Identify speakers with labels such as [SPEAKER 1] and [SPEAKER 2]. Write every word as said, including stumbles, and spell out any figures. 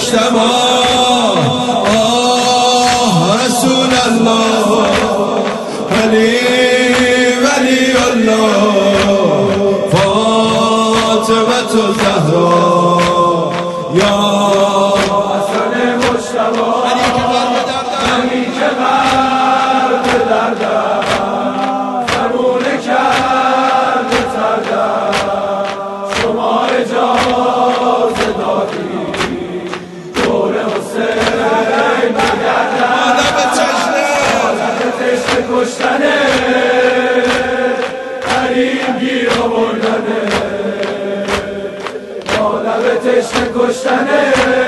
[SPEAKER 1] مجتبی آه رسول الله علی ولی الله فاطمه الزهرا یا حسن مجتبی علی که قلب دردم علی که قلب دردم فرمون کرد تردم شما اجازه دادی دور حسین بگردم آدم تشنه آدم تشنه کشتنه قریب گیر آوردنه آدم تشنه کشتنه